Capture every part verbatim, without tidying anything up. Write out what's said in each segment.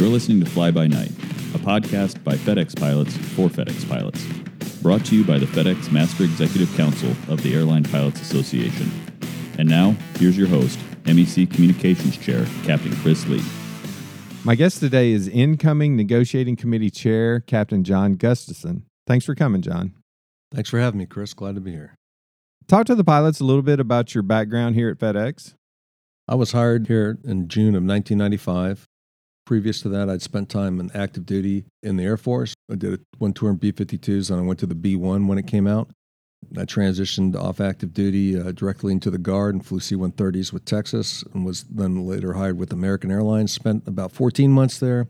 You're listening to Fly By Night, a podcast by FedEx pilots for FedEx pilots. Brought to you by the FedEx Master Executive Council of the Airline Pilots Association. And now, here's your host, M E C Communications Chair, Captain Chris Lee. My guest today is incoming Negotiating Committee Chair, Captain John Gustafson. Thanks for coming, John. Thanks for having me, Chris. Glad to be here. Talk to the pilots a little bit about your background here at FedEx. I was hired here in June of nineteen ninety-five. Previous to that, I'd spent time in active duty in the Air Force. I did one tour in B fifty-twos, and I went to the B one when it came out. I transitioned off active duty uh, directly into the Guard and flew C one thirties with Texas, and was then later hired with American Airlines. Spent about fourteen months there.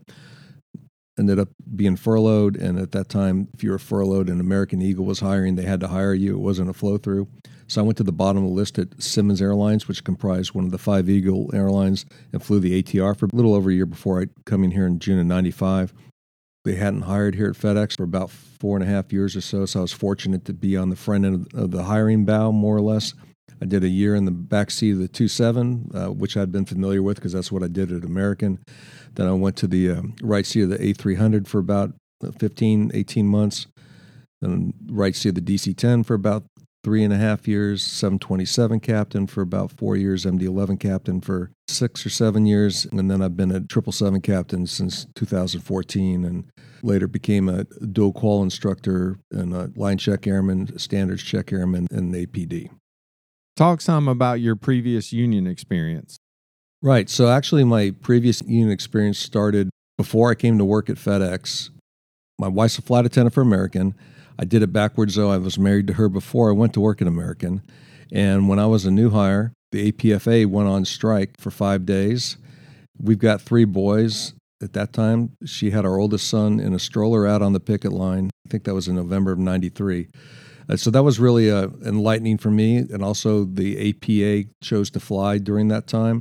Ended up being furloughed, and at that time, if you were furloughed and American Eagle was hiring, they had to hire you. It wasn't a flow-through. So I went to the bottom of the list at Simmons Airlines, which comprised one of the five Eagle airlines, and flew the A T R for a little over a year before I come in here in June of ninety-five. They hadn't hired here at FedEx for about four and a half years or so, so I was fortunate to be on the front end of the hiring bow, more or less. I did a year in the backseat of the two seven, uh, which I'd been familiar with because that's what I did at American. Then I went to the uh, right seat of the A three hundred for about fifteen, eighteen months. Then right seat of the D C ten for about three and a half years, seven twenty-seven captain for about four years, M D eleven captain for six or seven years, and then I've been a triple seven captain since two thousand fourteen, and later became a dual qual instructor and a line check airman, standards check airman, and an A P D. Talk some about your previous union experience. Right. So actually my previous union experience started before I came to work at FedEx. My wife's a flight attendant for American. I did it backwards, though. I was married to her before I went to work at American. And when I was a new hire, the A P F A went on strike for five days. We've got three boys. At that time, she had our oldest son in a stroller out on the picket line. I think that was in November of ninety-three. Uh, so that was really uh, enlightening for me. And also the A P A chose to fly during that time.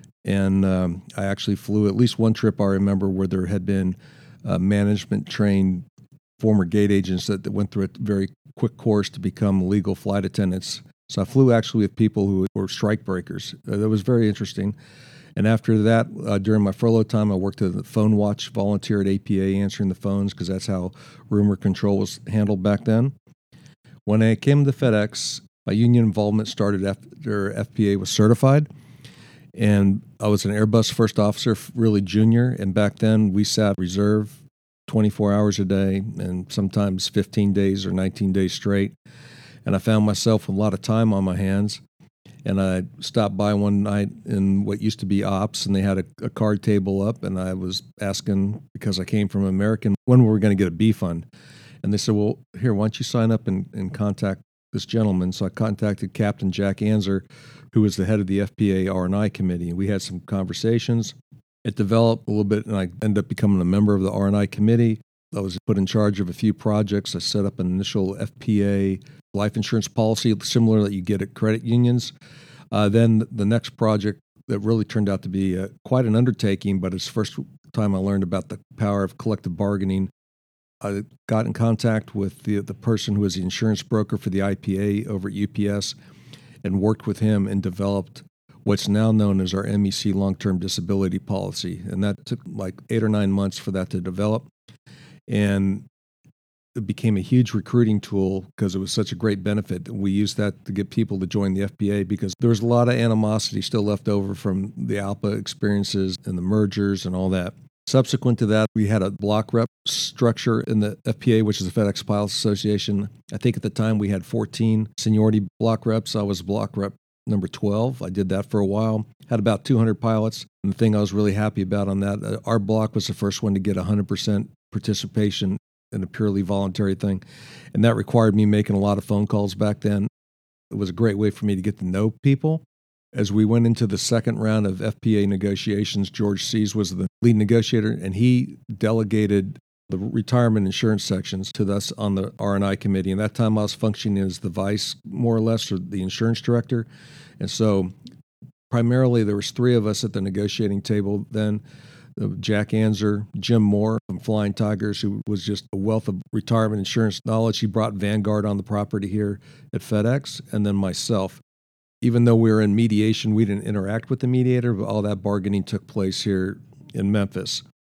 And um, I actually flew at least one trip I remember where there had been uh, management-trained former gate agents that, that went through a very quick course to become legal flight attendants. So I flew actually with people who were strike breakers. Uh, that was very interesting. And after that, uh, during my furlough time, I worked at the Phone Watch, volunteer at A P A, answering the phones because that's how rumor control was handled back then. When I came to FedEx, my union involvement started after F P A was certified. And I was an Airbus first officer, really junior. And back then, we sat reserve twenty-four hours a day and sometimes fifteen days or nineteen days straight. And I found myself with a lot of time on my hands. And I stopped by one night in what used to be ops, and they had a, a card table up, and I was asking, because I came from American, when we were going to get a B fund. And they said, well, here, why don't you sign up and, and contact this gentleman? So I contacted Captain Jack Anzer, who was the head of the F P A R and I committee. And we had some conversations. It developed a little bit, and I ended up becoming a member of the R and I committee. I was put in charge of a few projects. I set up an initial F P A life insurance policy, similar that you get at credit unions. Uh, then the next project that really turned out to be uh, quite an undertaking, but it's the first time I learned about the power of collective bargaining. I got in contact with the, the person who was the insurance broker for the I P A over at U P S and worked with him and developed what's now known as our M E C long-term disability policy. And that took like eight or nine months for that to develop. And it became a huge recruiting tool because it was such a great benefit. We used that to get people to join the F P A because there was a lot of animosity still left over from the ALPA experiences and the mergers and all that. Subsequent to that, we had a block rep structure in the F P A, which is the FedEx Pilots Association. I think at the time we had fourteen seniority block reps. I was block rep number twelve. I did that for a while. Had about two hundred pilots. And the thing I was really happy about on that, uh, our block was the first one to get one hundred percent participation in a purely voluntary thing. And that required me making a lot of phone calls back then. It was a great way for me to get to know people. As we went into the second round of F P A negotiations, George Seas was the lead negotiator, and he delegated the retirement insurance sections to us on the R and I committee. And that time I was functioning as the vice, more or less, or the insurance director. And so primarily there was three of us at the negotiating table then. Uh, Jack Anzer, Jim Moore from Flying Tigers, who was just a wealth of retirement insurance knowledge. He brought Vanguard on the property here at FedEx, and then myself. Even though we were in mediation, we didn't interact with the mediator, but all that bargaining took place here in Memphis.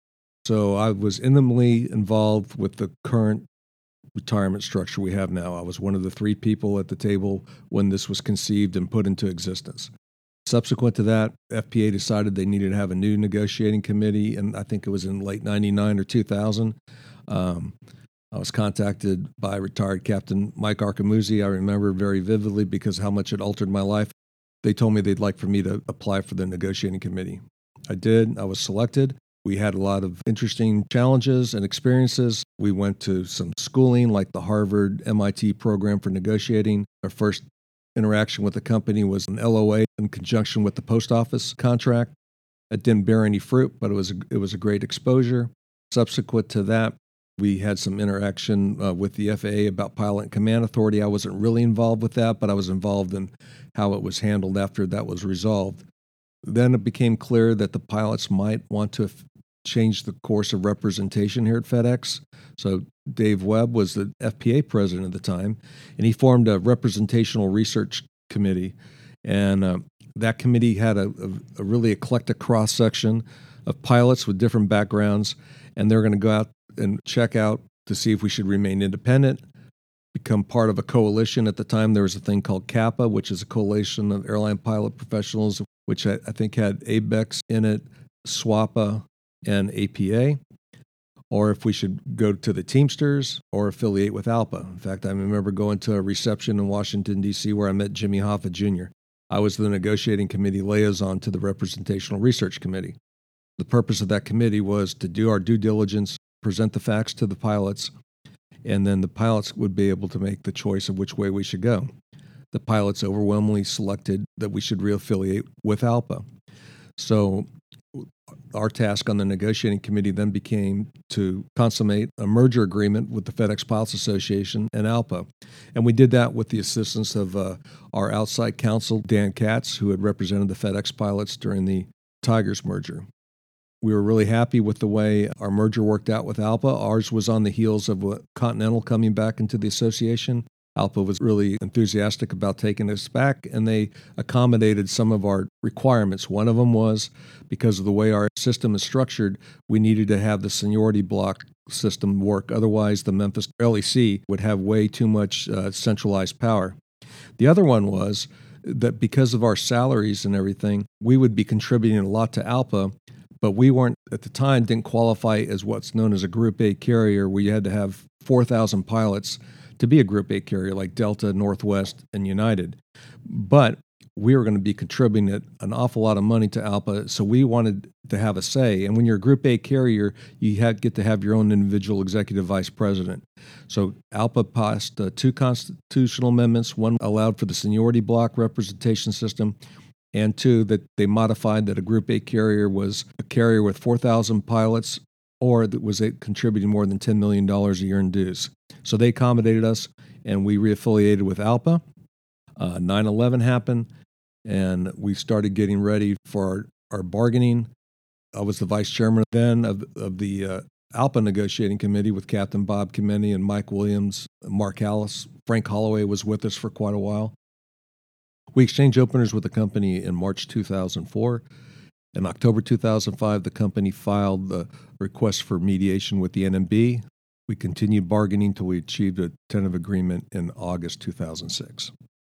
So I was intimately involved with the current retirement structure we have now. I was one of the three people at the table when this was conceived and put into existence. Subsequent to that, F P A decided they needed to have a new negotiating committee, and I think it was in late ninety-nine or two thousand. Um, I was contacted by retired Captain Mike Archimuzzi. I remember very vividly because how much it altered my life. They told me they'd like for me to apply for the negotiating committee. I did. I was selected. We had a lot of interesting challenges and experiences. We went to some schooling like the Harvard M I T program for negotiating. Our first interaction with the company was an L O A in conjunction with the post office contract. It didn't bear any fruit, but it was a, it was a great exposure. Subsequent to that, we had some interaction uh, with the F A A about pilot and command authority. I wasn't really involved with that, but I was involved in how it was handled after that was resolved. Then it became clear that the pilots might want to f- change the course of representation here at FedEx. So Dave Webb was the F P A president at the time, and he formed a representational research committee. And uh, that committee had a, a, a really eclectic cross-section of pilots with different backgrounds, and they're going to go out and check out to see if we should remain independent, become part of a coalition. At the time, there was a thing called CAPA, which is a coalition of airline pilot professionals, which I, I think had A B E X in it, SWAPA, and A P A, or if we should go to the Teamsters or affiliate with ALPA. In fact, I remember going to a reception in Washington, D C, where I met Jimmy Hoffa Junior I was the negotiating committee liaison to the Representational Research Committee. The purpose of that committee was to do our due diligence, present the facts to the pilots, and then the pilots would be able to make the choice of which way we should go. The pilots overwhelmingly selected that we should reaffiliate with ALPA. So our task on the negotiating committee then became to consummate a merger agreement with the FedEx Pilots Association and ALPA. And we did that with the assistance of uh, our outside counsel, Dan Katz, who had represented the FedEx pilots during the Tigers merger. We were really happy with the way our merger worked out with ALPA. Ours was on the heels of uh, Continental coming back into the association. ALPA was really enthusiastic about taking us back, and they accommodated some of our requirements. One of them was, because of the way our system is structured, we needed to have the seniority block system work. Otherwise, the Memphis L E C would have way too much uh, centralized power. The other one was that because of our salaries and everything, we would be contributing a lot to ALPA, but we weren't, at the time, didn't qualify as what's known as a Group A carrier, where you had to have four thousand pilots to be a Group A carrier like Delta, Northwest, and United. But we were going to be contributing an awful lot of money to ALPA, so we wanted to have a say. And when you're a Group A carrier, you had, get to have your own individual executive vice president. So ALPA passed uh, two constitutional amendments. One allowed for the seniority block representation system, and two, that they modified that a Group A carrier was a carrier with four thousand pilots or that was contributing more than ten million dollars a year in dues. So they accommodated us, and we reaffiliated with ALPA. Uh, nine eleven happened, and we started getting ready for our, our bargaining. I was the vice chairman then of, of the uh, ALPA negotiating committee with Captain Bob Kemeny and Mike Williams, Mark Hallis. Frank Holloway was with us for quite a while. We exchanged openers with the company in March two thousand four. In October two thousand five, the company filed the request for mediation with the N M B. We continued bargaining until we achieved a tentative agreement in August two thousand six.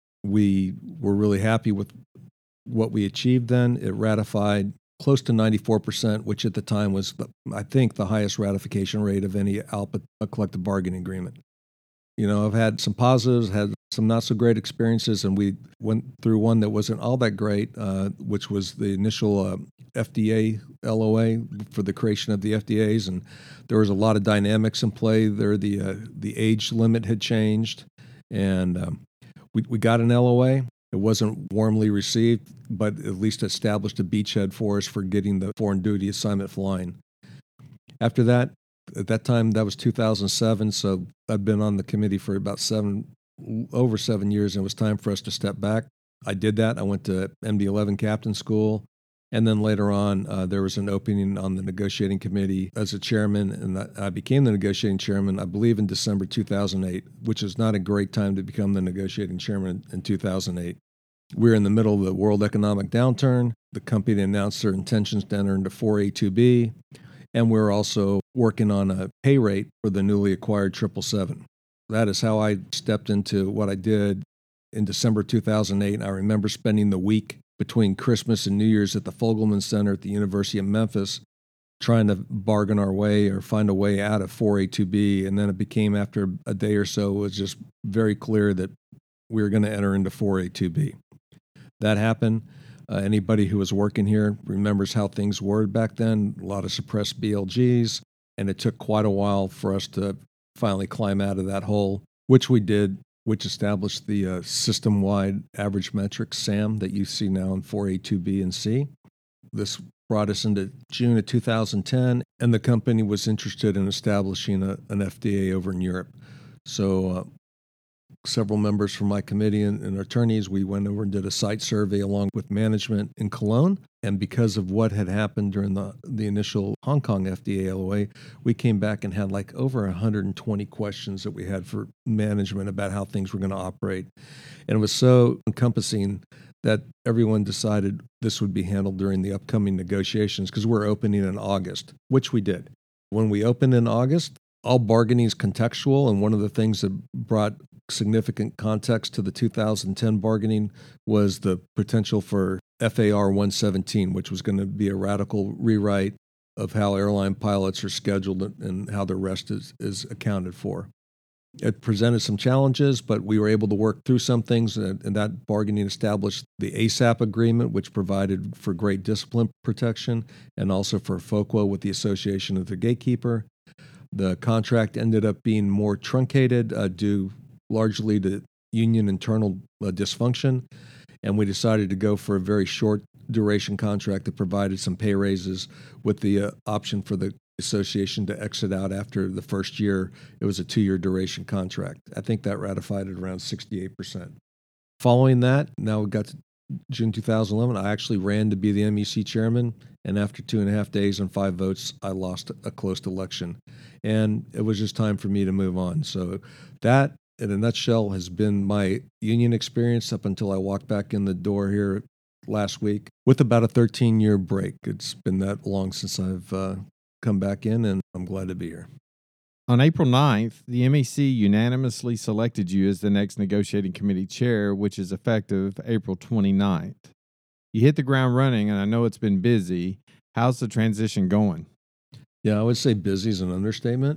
We were really happy with what we achieved then. It ratified close to ninety-four percent, which at the time was, the, I think, the highest ratification rate of any ALPA collective bargaining agreement. You know, I've had some positives, had some not so great experiences, and we went through one that wasn't all that great, uh, which was the initial uh, F D A L O A for the creation of the F D As, and there was a lot of dynamics in play there. The uh, the age limit had changed, and um, we we got an L O A. It wasn't warmly received, but at least established a beachhead for us for getting the foreign duty assignment flying. After that, at that time, that was two thousand seven, so I'd been on the committee for about seven, over seven years, and it was time for us to step back. I did that. I went to M D eleven captain school, and then later on, uh, there was an opening on the negotiating committee as a chairman, and I, I became the negotiating chairman, I believe, in December two thousand eight, which is not a great time to become the negotiating chairman in, in two thousand eight. We were in the middle of the world economic downturn. The company announced their intentions to enter into four A two B. And we're also working on a pay rate for the newly acquired triple seven. That is how I stepped into what I did in December two thousand eight. I remember spending the week between Christmas and New Year's at the Fogelman Center at the University of Memphis, trying to bargain our way or find a way out of four A two B. And then it became, after a day or so, it was just very clear that we were going to enter into four A two B. That happened. Uh, anybody who was working here remembers how things were back then, a lot of suppressed B L Gs, and it took quite a while for us to finally climb out of that hole, which we did, which established the uh, system-wide average metric, SAM, that you see now in four A two B and C. This brought us into June of two thousand ten, and the company was interested in establishing a, an F D A over in Europe. So uh, several members from my committee and, and attorneys, we went over and did a site survey along with management in Cologne. And because of what had happened during the, the initial Hong Kong F D A L O A, we came back and had like over one hundred twenty questions that we had for management about how things were going to operate. And it was so encompassing that everyone decided this would be handled during the upcoming negotiations, because we're opening in August, which we did. When we opened in August, all bargaining is contextual, and one of the things that brought significant context to the two thousand ten bargaining was the potential for F A R one seventeen, which was going to be a radical rewrite of how airline pilots are scheduled and how the rest is, is accounted for. It presented some challenges, but we were able to work through some things, and, and that bargaining established the A S A P agreement, which provided for great discipline protection, and also for F O Q A with the Association of the Gatekeeper. The contract ended up being more truncated uh, due largely to union internal uh, dysfunction, and we decided to go for a very short duration contract that provided some pay raises with the uh, option for the association to exit out after the first year. It was a two-year duration contract. I think that ratified at around sixty-eight percent. Following that, now we got to June two thousand eleven, I actually ran to be the M E C chairman, and after two and a half days and five votes, I lost a close election. And it was just time for me to move on. So that, in a nutshell, has been my union experience up until I walked back in the door here last week with about a thirteen-year break. It's been that long since I've uh, come back in, and I'm glad to be here. On April ninth, the M E C unanimously selected you as the next negotiating committee chair, which is effective April twenty-ninth. You hit the ground running, and I know it's been busy. How's the transition going? Yeah, I would say busy is an understatement.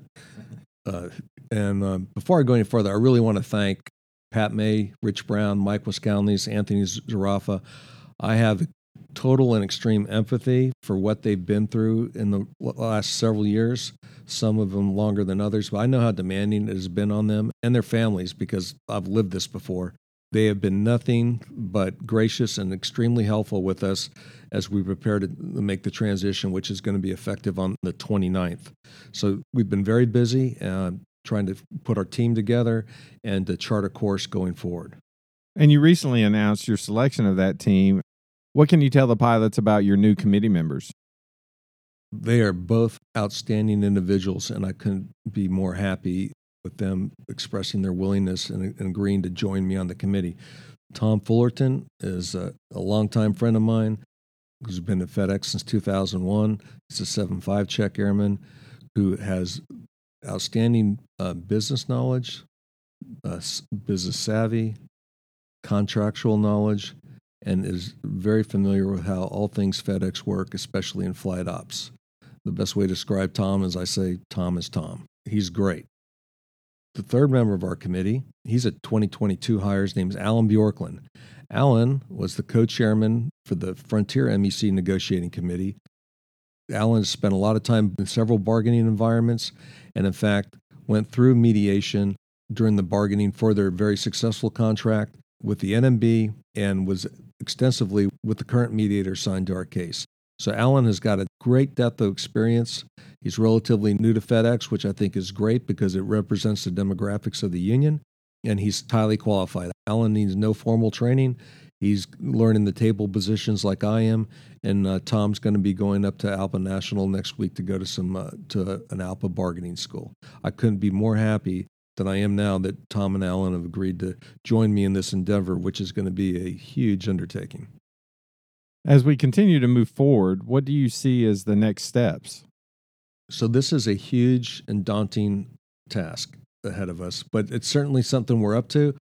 Uh, and uh, before I go any further, I really want to thank Pat May, Rich Brown, Mike Wiscalnes, Anthony Zarafa. I have total and extreme empathy for what they've been through in the last several years, some of them longer than others, but I know how demanding it has been on them and their families, because I've lived this before. They have been nothing but gracious and extremely helpful with us as we prepare to make the transition, which is going to be effective on the twenty-ninth. So we've been very busy uh, trying to put our team together and to chart a course going forward. And you recently announced your selection of that team. What can you tell the pilots about your new committee members? They are both outstanding individuals, and I couldn't be more happy with them expressing their willingness and, and agreeing to join me on the committee. Tom Fullerton is a, a longtime friend of mine who's been at FedEx since two thousand one. He's a seven five check airman who has outstanding uh, business knowledge, uh, business savvy, contractual knowledge, and is very familiar with how all things FedEx work, especially in flight ops. The best way to describe Tom is I say, Tom is Tom. He's great. The third member of our committee, he's a twenty twenty-two hire. His name is Alan Bjorklund. Alan was the co-chairman for the Frontier M E C Negotiating Committee. Alan has spent a lot of time in several bargaining environments, and in fact, went through mediation during the bargaining for their very successful contract with the N M B, and was extensively with the current mediator assigned to our case. So Alan has got a great depth of experience. He's relatively new to FedEx, which I think is great because it represents the demographics of the union, and he's highly qualified. Alan needs no formal training. He's learning the table positions like I am, and uh, Tom's going to be going up to Alpa National next week to go to some uh, to an Alpa bargaining school. I couldn't be more happy than I am now that Tom and Alan have agreed to join me in this endeavor, which is going to be a huge undertaking. As we continue to move forward, what do you see as the next steps? So this is a huge and daunting task ahead of us, but it's certainly something we're up to.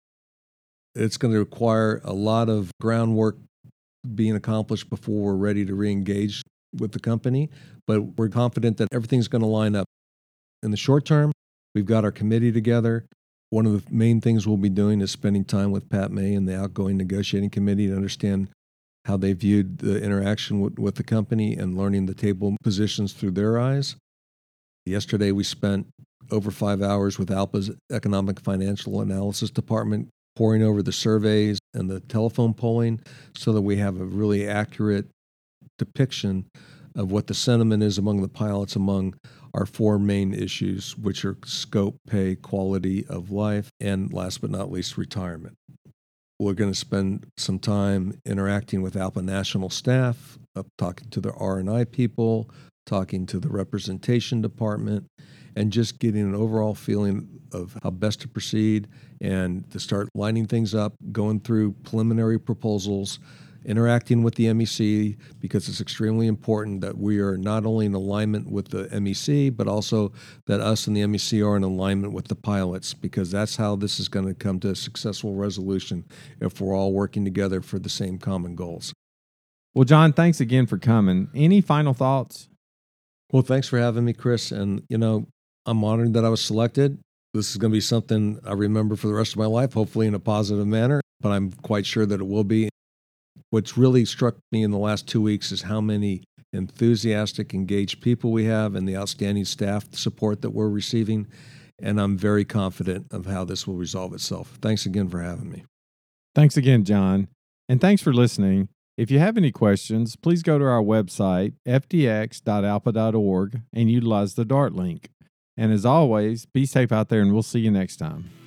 It's going to require a lot of groundwork being accomplished before we're ready to re-engage with the company, but we're confident that everything's going to line up. In the short term, we've got our committee together. One of the main things we'll be doing is spending time with Pat May and the outgoing negotiating committee to understand how they viewed the interaction with, with the company and learning the table positions through their eyes. Yesterday, we spent over five hours with ALPA's Economic Financial Analysis Department poring over the surveys and the telephone polling so that we have a really accurate depiction of what the sentiment is among the pilots among our four main issues, which are scope, pay, quality of life, and last but not least, retirement. We're going to spend some time interacting with ALPA national staff, uh, talking to the R and I people, talking to the representation department, and just getting an overall feeling of how best to proceed and to start lining things up, going through preliminary proposals, interacting with the M E C, because it's extremely important that we are not only in alignment with the M E C, but also that us and the M E C are in alignment with the pilots, because that's how this is going to come to a successful resolution if we're all working together for the same common goals. Well, John, thanks again for coming. Any final thoughts? Well, thanks for having me, Chris. And, you know, I'm honored that I was selected. This is going to be something I remember for the rest of my life, hopefully in a positive manner, but I'm quite sure that it will be. What's really struck me in the last two weeks is how many enthusiastic, engaged people we have and the outstanding staff support that we're receiving. And I'm very confident of how this will resolve itself. Thanks again for having me. Thanks again, John. And thanks for listening. If you have any questions, please go to our website, f d x dot alpa dot org, and utilize the DART link. And as always, be safe out there, and we'll see you next time.